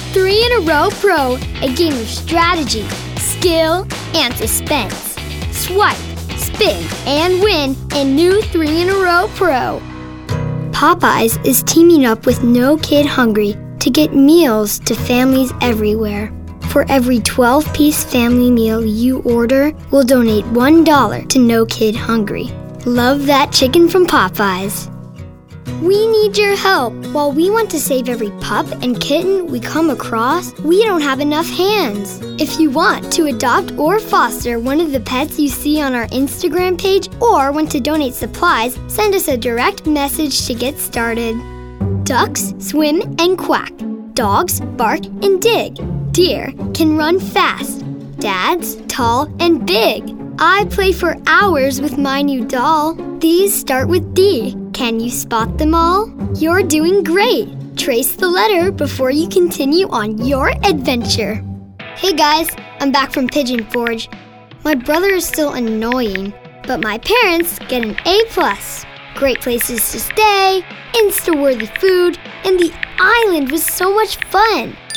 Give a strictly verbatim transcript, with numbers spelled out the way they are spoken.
Three in a Row Pro, a game of strategy, skill, and suspense. Swipe, spin, and win in new Three in a Row Pro. Popeyes is teaming up with No Kid Hungry to get meals to families everywhere. For every twelve-piece family meal you order, we'll donate one dollar to No Kid Hungry. Love that chicken from Popeyes. We need your help. While we want to save every pup and kitten we come across, we don't have enough hands. If you want to adopt or foster one of the pets you see on our Instagram page or want to donate supplies, send us a direct message to get started. Ducks swim and quack. Dogs bark and dig. Deer can run fast. Dads tall and big. I play for hours with my new doll. These start with D. Can you spot them all? You're doing great. Trace the letter before you continue on your adventure. Hey guys, I'm back from Pigeon Forge. My brother is still annoying, but my parents get an A plus. Great places to stay, Insta-worthy food, and the island was so much fun.